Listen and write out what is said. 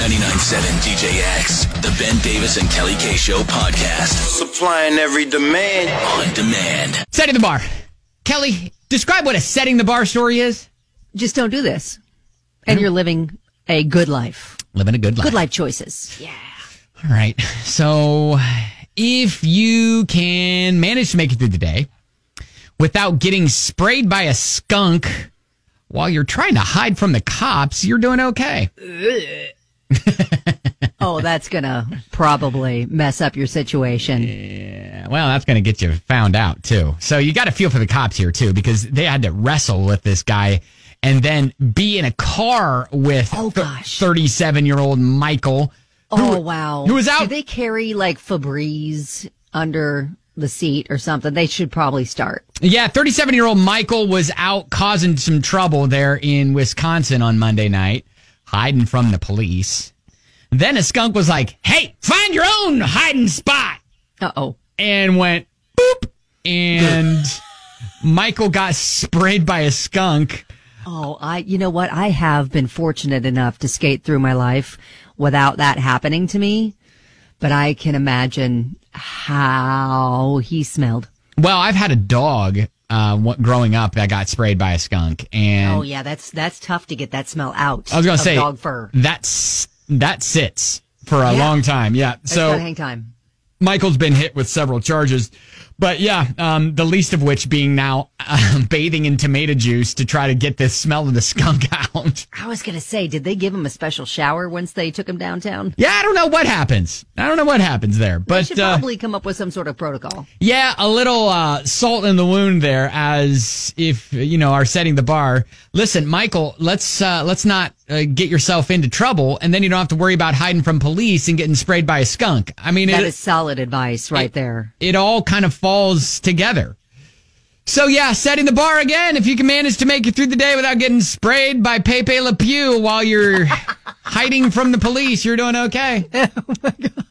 DJX, the Ben Davis and Kelly K Show podcast. Supplying every demand. On demand. Setting the bar. Kelly, describe what a setting the bar story is. Just don't do this. And you're living a good life. Living a good life. Good life choices. Yeah. All right. So if you can manage to make it through the day without getting sprayed by a skunk while you're trying to hide from the cops, you're doing okay. Oh, that's going to probably mess up your situation. Yeah, well, that's going to get you found out, too. So you got to feel for the cops here, too, because they had to wrestle with this guy and then be in a car with 37-year-old Michael. Wow. Who was out. Do they carry like Febreze under the seat or something? They should probably start. Yeah, 37-year-old Michael was out causing some trouble there in Wisconsin on Monday night, hiding from the police. Then a skunk was like, hey, find your own hiding spot. Uh-oh. And went boop. And Michael got sprayed by a skunk. Oh, you know what? I have been fortunate enough to skate through my life without that happening to me. But I can imagine how he smelled. Well, I've had a dog growing up that got sprayed by a skunk. And oh, yeah, that's tough to get that smell out. I was going to say, dog fur. That sits for a long time. Yeah. So hang time. Michael's been hit with several charges. But yeah, the least of which being now bathing in tomato juice to try to get the smell of the skunk out. I was going to say, did they give him a special shower once they took him downtown? Yeah, I don't know what happens. there. But they should probably come up with some sort of protocol. Yeah, a little salt in the wound there, as if, are setting the bar. Listen, Michael, let's not get yourself into trouble, and then you don't have to worry about hiding from police and getting sprayed by a skunk. I mean, that is solid advice right there. It all kind of falls together. So yeah, setting the bar again. If you can manage to make it through the day without getting sprayed by Pepe Le Pew while you're hiding from the police, you're doing okay. Oh my God.